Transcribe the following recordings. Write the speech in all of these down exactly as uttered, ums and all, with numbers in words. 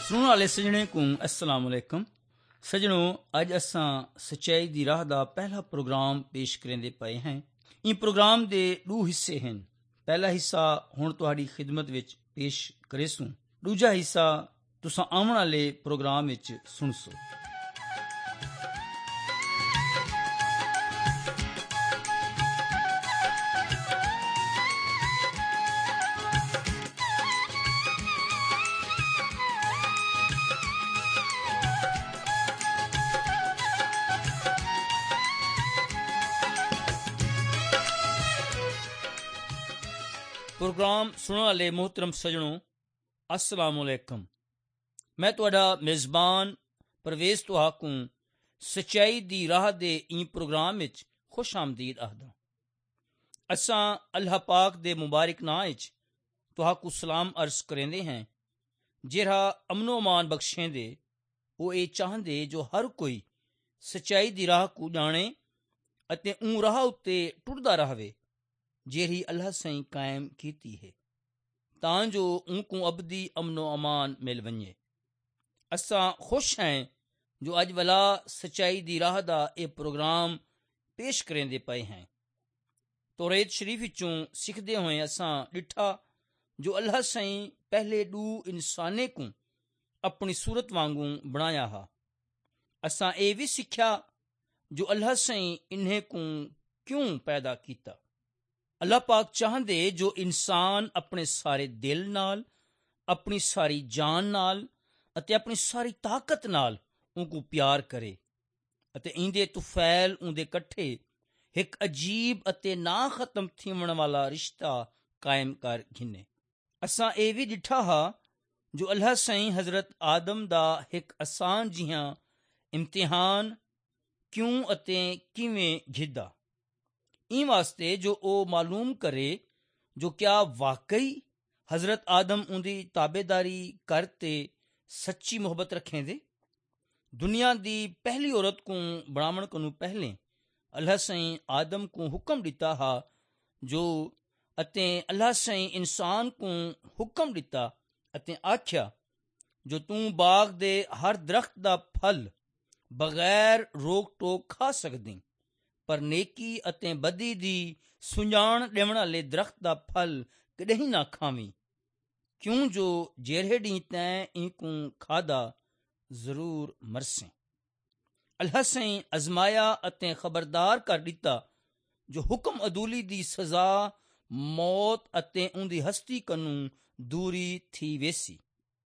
सुनने वाले सजने को अस्सलाम वालेकुम। सजनों, अज असां सच्चाई दी राह दा पहला प्रोग्राम पेश करेंदे पए हैं। इन प्रोग्राम दे दो हिस्से हैं। पहला हिस्सा हुण तुहाडी खिदमत विच पेश करेसूं, दूजा हिस्सा तुसां आउण वाले प्रोग्राम विच सुणसो। प्रोग्राम सुनने वाले मोहतरम सजनों, अस्सलाम वालेकुम। मैं तुहाडा मेज़बान परवेज़ तुहाकू सच्चाई दी राह दे इन प्रोग्राम विच खुश आमदीद आखदा। असां अल्लाह पाक दे मुबारक नां विच तुहाकू सलाम अर्ज करेंदे हैं, जेड़ा अमनो मान बख्शेंदे। वो ये चाहंदे जो हर कोई सच्चाई दी राह को जाने अते ऊं राह उत्ते टुरदा रहे जेरी अल्लाह सईं कायम कीती है, तां जो उनको अबदी अमनो अमान मिल वञे। असां खुश हैं जो अज वला सच्चाई दी राह दा ये प्रोग्राम पेश करेंदे पए हैं। तौरेत शरीफ विचों सिखदे होए असां डिठा जो अल्लाह सईं पहले दू इंसाने को अपनी सूरत वांगू बनाया हा। असां ये भी सिख्या जो अल्लाह सईं इन्हें को क्यों पैदा किया। अल्लाह पाक चाहते जो इंसान अपने सारे दिल नाल, अपनी सारी जान नाल अते अपनी सारी ताकत नाल उनको प्यार करे अते इंदे तुफैल उनदे कट्ठे एक अजीब अते ना खत्म थीवण वाला रिश्ता कायम कर घिने। असां ये भी डिठा हा जो अल्लाह सईं हजरत आदम दा एक आसान जिहा इम्तिहान क्यों अते किवें घिदा, इन वास्ते जो ओ मालूम करे जो क्या वाकई हजरत आदम उनकी ताबेदारी करते सच्ची मोहब्बत रखेंदे। दुनिया दी पहली औरत को बनावण को पहले अल्लाह सईं आदम को हुक्म दिता हा जो अते अल्लाह सईं इंसान को हुक्म दिता अते आख्या जो तू बाग दे हर दरख्त दा फल बगैर रोक टोक खा सकदी, पर नेकी अते बदी दी सुञाण देवण वाले दरख्त दा फल कदहीं ना खावी, क्यों जो जेरे डी तैं इनकू खादा जरूर मरसे। अल्लाह सईं अजमाया अते खबरदार कर दिता जो हुक्म अदूली दी सजा मौत अते उनदी हस्ती कनू दूरी थी वेसी।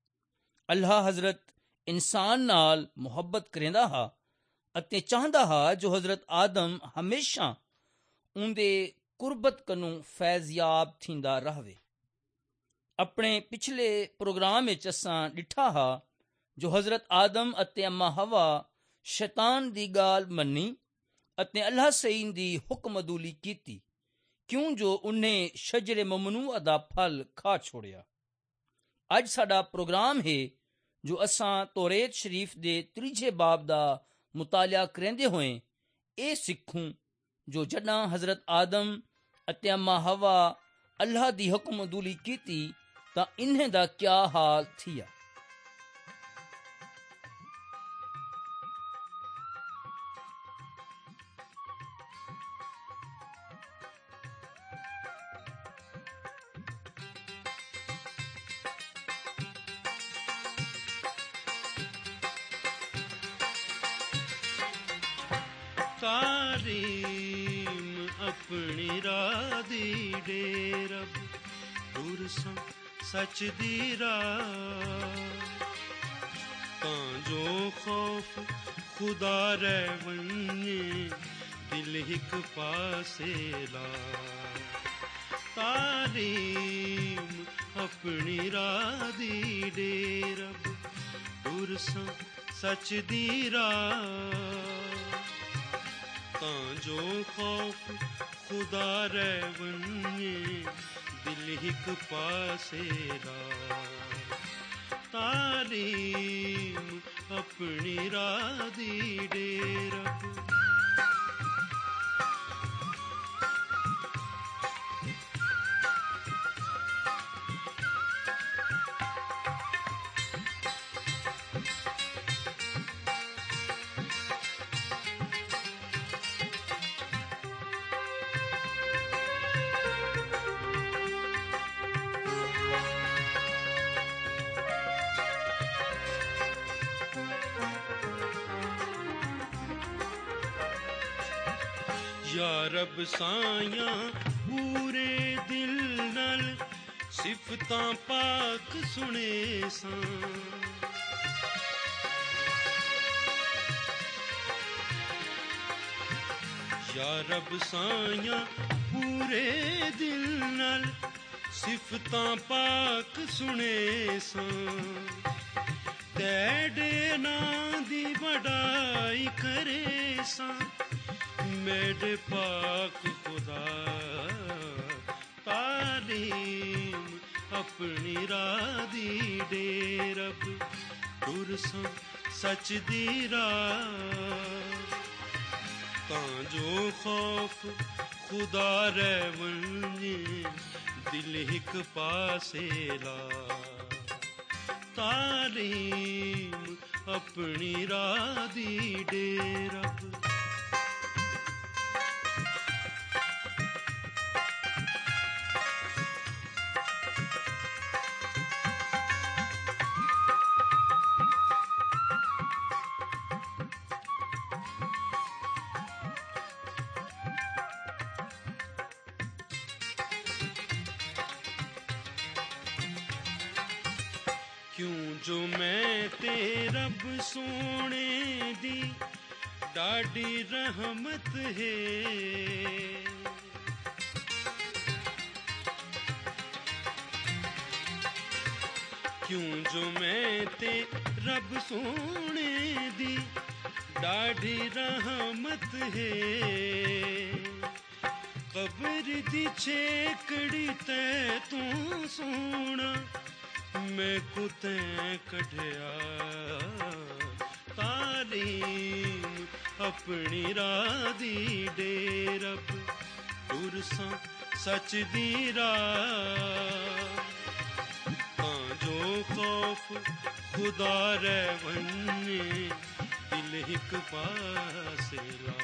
अल्लाह हजरत इंसान नाल मुहब्बत करेंदा हा अते चाहता हा जो हजरत आदम हमेशा उनदे कुर्बत कनू फैज़याब थींदा रहवे। अपने पिछले प्रोग्राम में असां डिठा हा जो हजरत आदम अते अम्मा हवा शैतान दी गाल मन्नी अते अल्लाह सईं दी हुक्म अदूली कीती, क्यों जो उन्हें शजरे ममनूआ दा फल खा छोड़िया। अज साडा प्रोग्राम है जो असां तौरेत शरीफ दे त्रीजे बाब दा मुतालिया करेंदे होए ए सिखूं जो जॾां हजरत आदम अते अम्मा हवा अल्लाह दी हुक्म अदूली कीती तां इन्हें दा क्या हाल थिया। तारीम अपनी राह दी डेरब दुरसां सच दी राह, तां जो खौफ खुदा रह वने दिल हिक पासे ला। तारीम अपनी राह दी डेरब दुरसां सच दी राह, तां जो खौफ खुदा रह वने दिल हिक पासे ला। तारीम अपनी राह दी डेरब या रब साया पूरे दिल नाल सिफतां पाक सुने सां या रब साया पूरे दिल नाल सिफतां पाक सुने सां तेरे नां दी वडाई करे सां मेरे पाक खुदा तालीम अपनी राह दी दे रब टुर सां सच दी राह तां जो खौफ खुदा रह वञे दिल हिक पासे ला तालीम अपनी राह दी दे रब क्यों जो मैं ते रब सोने दी डाडी रहमत है क्यों जो मैं ते रब सोने दी डाडी रहमत है कब्र दी छेकड़ी ते तू सोना मैं कुते कढ़िया तालीम अपनी राह दी दे रब टुर सां सच दी राह तां जो खौफ खुदा रह वञे दिल हिक पासे ला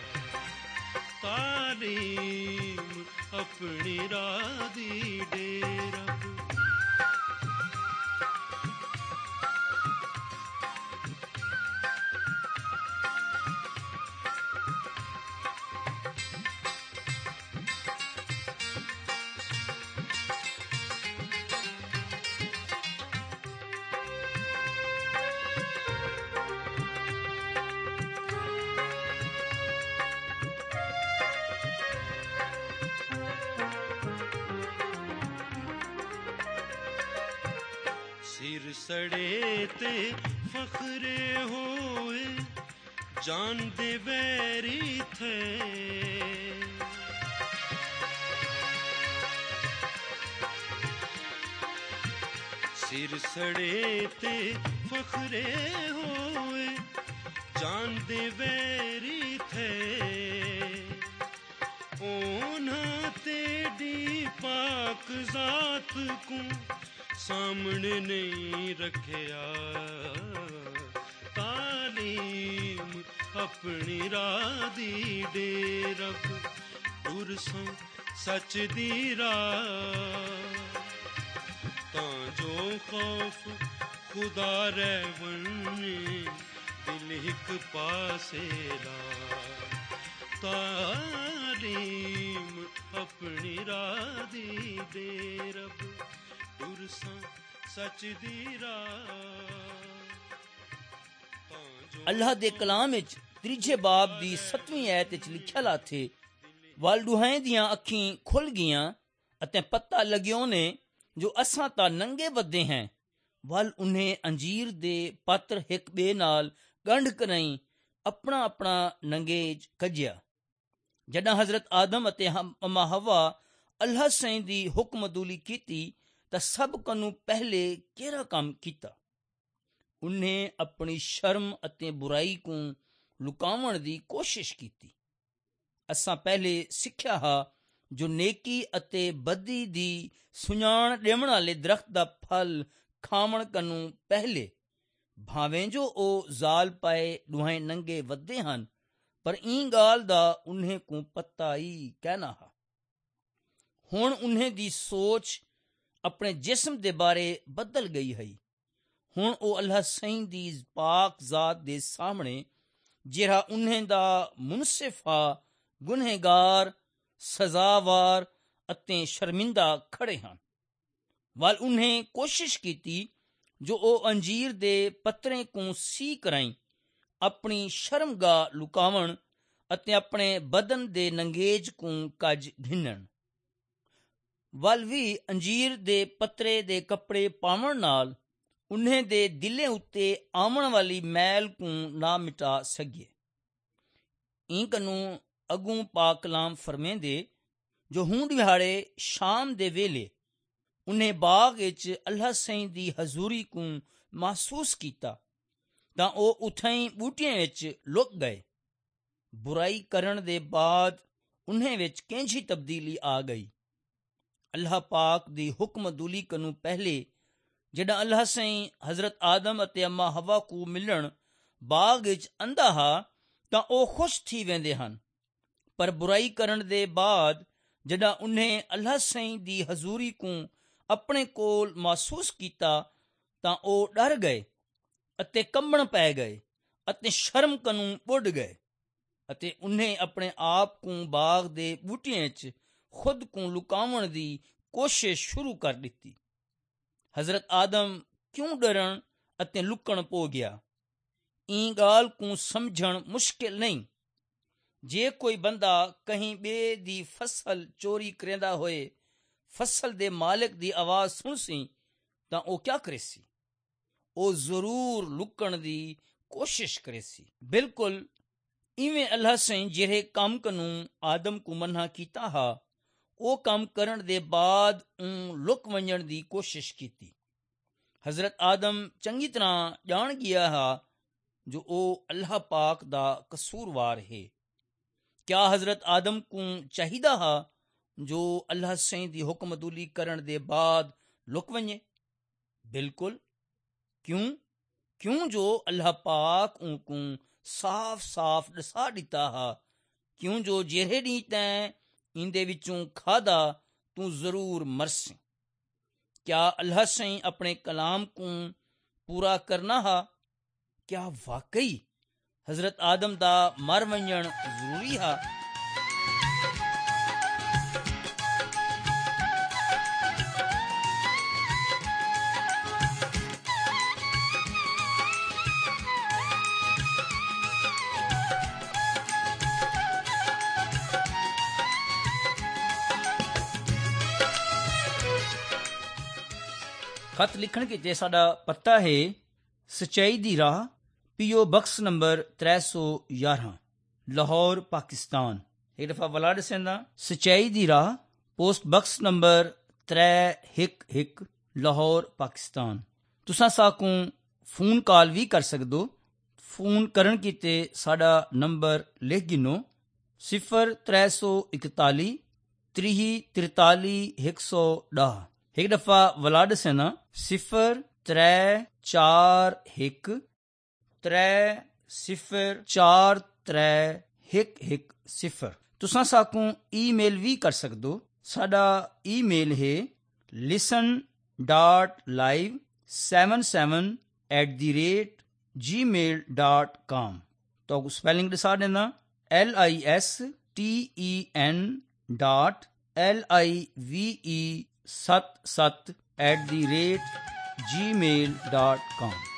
तालीम अपनी राह दी दे रब सिर सड़े ते फखरे होए जान दे वैरी थे सिर सड़े ते फखरे होए जान दे वैरी थे ओना तेरी पाक जात को सामने नहीं रखया तालीम अपनी राह दी दे रब टुर सां सच दी राह तां जो खौफ खुदा रह वञे दिल हिक पासे ला तालीम अपनी राह दी दे रब अल्लाह दे कलाम विच त्रीजे बाब दी सतवीं आयत विच लिखिਆ लाथे वल दुहां दियां अखीं खुल गईयां अते पता लगियो ने जो असां ता नंगे वधे हैं वल उन्हें अंजीर दे पत्र हिक बे नाल गंढ करई अपना अपना नंगेज कजिया जॾां हज़रत आदम अते अम्मा हवा अल्लाह साईं दी हुक्मदूली कीती ਤਾਂ ਸਭ ਕਨੂੰ ਪਹਿਲੇ ਕਿਹੜਾ ਕੰਮ ਕੀਤਾ ਉਹਨੇ ਆਪਣੀ ਸ਼ਰਮ ਅਤੇ ਬੁਰਾਈ ਨੂੰ ਲੁਕਾਉਣ ਦੀ ਕੋਸ਼ਿਸ਼ ਕੀਤੀ ਅਸਾਂ ਪਹਿਲੇ ਸਿੱਖਿਆ ਹਾ ਜੋ ਨੇਕੀ ਅਤੇ ਬਦੀ ਦੀ ਸੁਝਾਣ ਦੇਵਣ ਵਾਲੇ ਦਰਖਤ ਦਾ ਫਲ ਖਾਵਣ ਕਨੂੰ ਪਹਿਲੇ ਭਾਵੇਂ ਜੋ ਉਹ ਜ਼ਾਲ ਪਾਏ ਦੁਹਾਂ ਨੰਗੇ ਵੱਧੇ ਹਨ ਪਰ ਇਹ ਗੱਲ ਦਾ ਉਹਨੇ ਕੋ ਪਤਾ ਹੀ ਕਹਿਣਾ ਹਾ ਹੁਣ ਉਹਨੇ ਦੀ ਸੋਚ ਆਪਣੇ ਜਿਸਮ ਦੇ ਬਾਰੇ ਬਦਲ ਗਈ ਹੈ ਹੁਣ ਉਹ ਅੱਲਾਹ ਸਾਈਂ ਦੀ ਪਾਕ ਜ਼ਾਤ ਦੇ ਸਾਹਮਣੇ ਜਿਹੜਾ ਉਹਨੇ ਦਾ ਮੁਨਸਿਫ ਆ ਗੁਨਹਗਾਰ, ਸਜ਼ਾਵਾਰ ਅਤੇ ਸ਼ਰਮਿੰਦਾ ਖੜੇ ਹਨ। ਵੱਲ ਉਹਨੇ ਕੋਸ਼ਿਸ਼ ਕੀਤੀ ਜੋ ਉਹ ਅੰਜੀਰ ਦੇ ਪੱਤਰੇ ਕੋ ਸੀ ਕਰਾਈ ਆਪਣੀ ਸ਼ਰਮਗਾ ਲੁਕਾਵਣ ਅਤੇ ਆਪਣੇ ਬਦਨ ਦੇ ਨੰਗੇਜ ਕੋ ਕੱਜ ਘਿੰਨਣ। ਵੱਲ ਵੀ ਅੰਜੀਰ ਦੇ ਪੱਤਰੇ ਦੇ ਕੱਪੜੇ ਪਾਵਣ ਨਾਲ ਉਹਨੇ ਦੇ ਦਿਲੇ ਉੱਤੇ ਆਉਣ ਵਾਲੀ ਮੈਲ ਕੋ ਨਾ ਮਿਟਾ ਸਕੇ। ਇੰਕ ਨੂੰ ਅਗੂ ਪਾਕ ਕਲਾਮ ਫਰਮੇਂਦੇ ਜੋ ਹੁਣ ਦਿਹਾੜੇ ਸ਼ਾਮ ਦੇ ਵੇਲੇ ਉਹਨੇ ਬਾਗ ਵਿੱਚ ਅੱਲਾਹ ਸਈਂ ਦੀ ਹਜ਼ੂਰੀ ਕੋ ਮਹਿਸੂਸ ਕੀਤਾ ਤਾਂ ਉਹ ਉੱਥੇ ਬੂਟਿਆਂ ਵਿੱਚ ਲੁਕ ਗਏ। ਬੁਰਾਈ ਕਰਨ ਦੇ ਬਾਅਦ ਉਹਨੇ ਵਿੱਚ ਕੈਂਝੀ ਤਬਦੀਲੀ ਆ ਗਈ। ਅੱਲਾਹ ਪਾਕ ਦੀ ਹੁਕਮਦੂਲੀ ਕਨੂੰ ਪਹਿਲੇ ਜਿਹੜਾ ਅੱਲਾਹ ਸਈਂ ਹਜ਼ਰਤ ਆਦਮ ਅਤੇ ਅੰਮਾ ਹਵਾ ਕੋ ਮਿਲਣ ਬਾਗ ਵਿੱਚ ਆਂਦਾ ਹਾ ਤਾਂ ਉਹ ਖੁਸ਼ ਥੀ वेंदे ਹਨ। ਪਰ ਬੁਰਾਈ ਕਰਨ ਦੇ ਬਾਅਦ ਜਿਹੜਾ ਉਹਨੇ ਅੱਲਾਹ ਸਈਂ ਦੀ ਹਜ਼ੂਰੀ ਕੋ ਆਪਣੇ ਕੋਲ ਮਹਿਸੂਸ ਕੀਤਾ ਤਾਂ ਉਹ ਡਰ ਗਏ ਅਤੇ ਕੰਬਣ ਪੈ ਗਏ ਅਤੇ ਸ਼ਰਮ ਕਨੂੰ ਉੱਡ ਗਏ ਅਤੇ ਉਹਨੇ ਆਪਣੇ ਆਪ ਕੋ ਬਾਗ ਦੇ ਬੂਟਿਆਂ 'ਚ ਖੁਦ ਕੋ ਲੁਕਾਵਣ ਦੀ ਕੋਸ਼ਿਸ਼ ਸ਼ੁਰੂ ਕਰ ਦਿੱਤੀ। ਹਜ਼ਰਤ ਆਦਮ ਕਿਉਂ ਡਰਨ ਅਤੇ ਲੁਕਣ ਪੋ ਗਿਆ? ਇਹ ਗੱਲ ਕੋ ਸਮਝਣ ਮੁਸ਼ਕਿਲ ਨਹੀਂ। ਜੇ ਕੋਈ ਬੰਦਾ ਕਹੀਂ ਬੇ ਦੀ ਫਸਲ ਚੋਰੀ ਕਰਦਾ ਹੋਏ ਫਸਲ ਦੇ ਮਾਲਕ ਦੀ ਆਵਾਜ਼ ਸੁਣ ਸੀ ਤਾਂ ਉਹ ਕਿਆ ਕਰੇ ਸੀ? ਉਹ ਜ਼ਰੂਰ ਲੁਕਣ ਦੀ ਕੋਸ਼ਿਸ਼ ਕਰੇ ਸੀ। ਬਿਲਕੁਲ ਇਵੇਂ ਅੱਲਾਹ ਸਈਂ ਜਿਹੜੇ ਕੰਮ ਕਨੂੰ ਆਦਮ ਕੋ ਮਨਾ ਕੀਤਾ ਹਾ ਉਹ ਕੰਮ ਕਰਨ ਦੇ ਬਾਅਦ ਉਹ ਲੁਕ ਵੰਜਣ ਦੀ ਕੋਸ਼ਿਸ਼ ਕੀਤੀ। ਹਜ਼ਰਤ ਆਦਮ ਚੰਗੀ ਤਰ੍ਹਾਂ ਜਾਣ ਗਿਆ ਹਾ ਜੋ ਉਹ ਅੱਲਾਹ ਪਾਕ ਦਾ ਕਸੂਰਵਾਰ ਹੈ। ਕਿਆ ਹਜ਼ਰਤ ਆਦਮ ਕੋ ਚਾਹੀਦਾ ਹਾ ਜੋ ਅੱਲਾਹ ਸਈਂ ਦੀ ਹੁਕਮਦੂਲੀ ਕਰਨ ਦੇ ਬਾਅਦ ਲੁਕ ਵੰਜੇ? ਬਿਲਕੁਲ। ਕਿਉਂ? ਕਿਉਂ ਜੋ ਅੱਲਾਹ ਪਾਕ ਉਹ ਕੋ ਸਾਫ਼ ਸਾਫ਼ ਦਸਾ ਦਿੱਤਾ ਹਾ ਕਿਉਂ ਜੋ ਜਿਹੜੇ ॾींहुं ਤੈਂ ਇੰਦੇ ਵਿੱਚੋਂ ਖਾਦਾ ਤੂੰ ਜ਼ਰੂਰ ਮਰਸੇ। ਕਿਆ ਅੱਲਾਹ ਸਈਂ ਆਪਣੇ ਕਲਾਮ ਕੋ ਪੂਰਾ ਕਰਨਾ ਹਾ? ਕਿਆ ਵਾਕਈ ਹਜ਼ਰਤ ਆਦਮ ਦਾ ਮਰ ਵੰਜਣ ਜ਼ਰੂਰੀ ਹਾ? ਖਤ ਲਿਖਣ ਕਿਤੇ ਸਾਡਾ ਪਤਾ ਹੈ ਸਚਾਈ ਦੀ ਰਾਹ, ਪੀਓ ਬਕਸ ਨੰਬਰ त्रै सौ यारह, ਲਾਹੌਰ, ਪਾਕਿਸਤਾਨ। ਇੱਕ ਦਫਾ ਵਲਾ ਦਸੇਂਦਾ ਸਚਾਈ ਦੀ ਰਾਹ, ਪੋਸਟ ਬਕਸ ਨੰਬਰ त्रै हिक हिक, ਲਾਹੌਰ, ਪਾਕਿਸਤਾਨ। ਤੁਸਾਂ ਸਾਕੂ ਫੋਨ ਕਾਲ ਵੀ ਕਰ ਸਕਦੋ। ਫੋਨ ਕਰਨ ਕਿਤੇ ਸਾਡਾ ਨੰਬਰ ਲਿਖ ਗਿਨੋ ਸਿਫਰ त्रै सौ इकताली त्रीह तिरताली एक सौ ॾह। एक दफ़ा वला दसेना सिफर त्रै चार हिक त्रै सिफर चार त्रै हिक हिक सिफर। तुसां साकू ईमेल भी कर सकदो। साडा ईमेल है listen dot live seven seven at the rate Gmail dot com. तो स्पैलिंग दसा देना L I S T E N dot L I V E सत सत at the rate Gmail dot com.